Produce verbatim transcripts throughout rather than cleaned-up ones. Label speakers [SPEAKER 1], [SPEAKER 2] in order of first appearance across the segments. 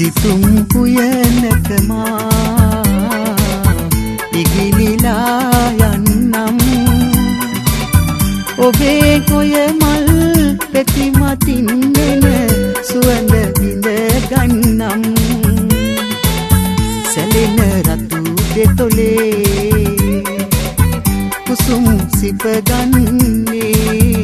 [SPEAKER 1] සිතුම් පුයනකමා ඉගිලිලා යන්නම් ඔබේ කොය මල් පෙතිමතින් එන සුවඳ විඳ ගන්නම් සැලෙන රතු දෙතොලේ කුසුම් සිප ගන්නේ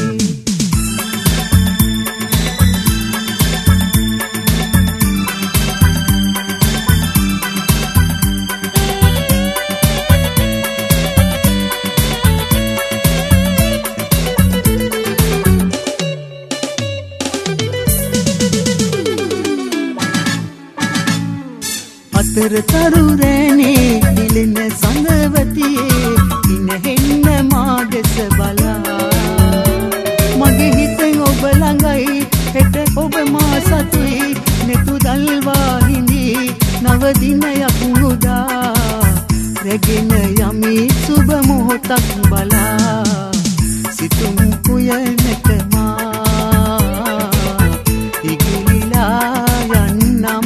[SPEAKER 1] අතර තරු රැනේ දිලෙන සඳවතියේ ඉනහෙන්න මා දෙස බලා මගේ හිතෙන් ඔබ ළඟයි හෙට ඔබ මා සතුයි නෙතු දල්වා හිඳි නව දිනයක් උදා රැගෙන යමි සුබ මොහොතක් බලා සිතුම් පුයනට මා ඉගිලිලා යන්නම්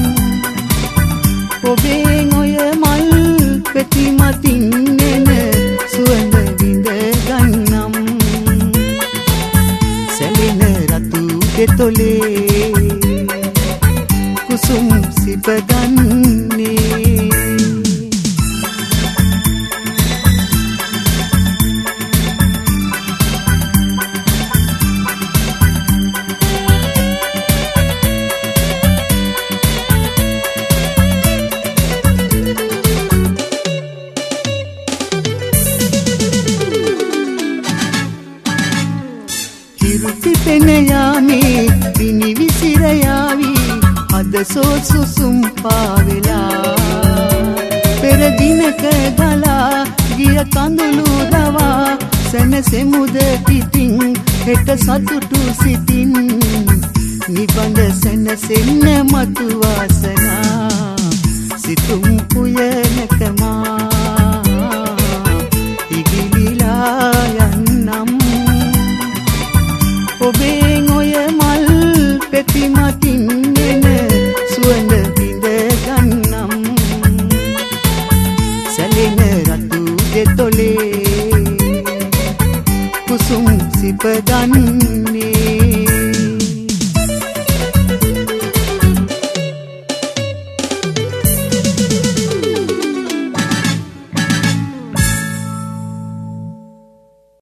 [SPEAKER 1] ඔබේ ඔය මල් පෙතිමතින් එන සුවඳ විඳ ගන්නම් සැලෙන රතු දෙතොලේ කුසුම් සිප ගන්නේ පිපෙන යාමේ පිනි විසිර යාවි අද සෝසුසුම් පාවෙලා පෙර දිනක ගලා ගිය කඳුළු රවා සැනසෙමුද පිටින් හෙට සතුටු සිතින් නිබඳ සැනසෙන්න මතු වාසනා සිතුම් පුයනකමා ඉගිලිලා යන්නම් ඔබේ ඔය මල් පෙතිමතින් එන සුවඳ විඳ ගන්නම් සැලෙන රතු දෙතොලේ කුසුම් සිප ගන්න